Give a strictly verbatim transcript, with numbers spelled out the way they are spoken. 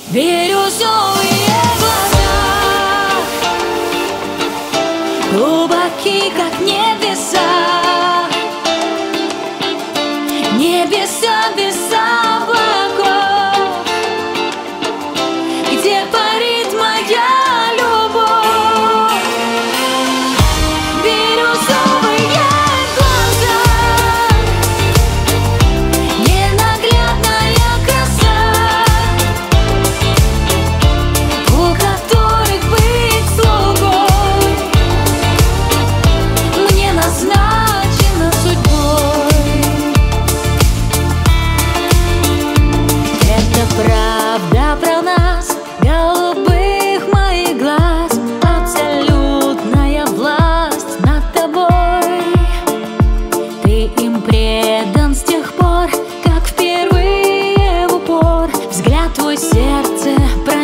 Бирюзовые глаза, глубоки, как небеса, небеса без облаков, где парит моя любовь. Бирюзовые глаза, ненаглядная краса, у которых быть слугой мне назначено судьбой. Это правда про нас, голубых моих глаз, абсолютная власть над тобой. Ты им предан с тех пор, как впервые в упор взгляд твой сердце пронзил.